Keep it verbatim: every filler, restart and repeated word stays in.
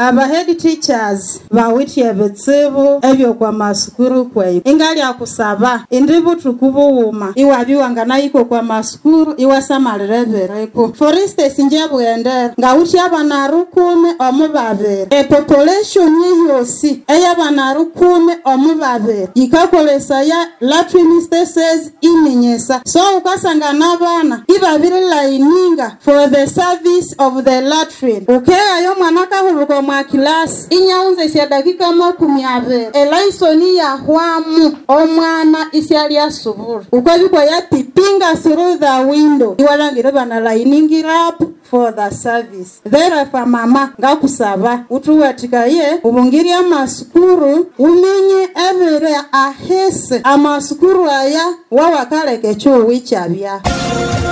aba head teachers bawitye betsibu ebyo kwa masukuru kwe ingali akusaba indibu tukubuuma iwabiwanga nayiko kwa masukuru iwasamalireveko. For instance njebwendera ngawuti abana rukumi omubabiri e population yosi eyabana rukumi omubabiri yikakolesa ya latrine stations iminyesa, so ukasanga nabana ibabiri laininga for the service of the latrine. Ukeya yo mwana kahuruko mwa class inyaunze sia dakika makumi abiri elaisoni ya hwamu omwana isiali ya suburu ukabikwa ya pipinga through the window iwalangira bana lainingira up for the service. Therefore mama ngakusaba utuwatika ye ubungiri amasukuru umenye evere ahese amasukuru aya wawakaleke chuo wichabya.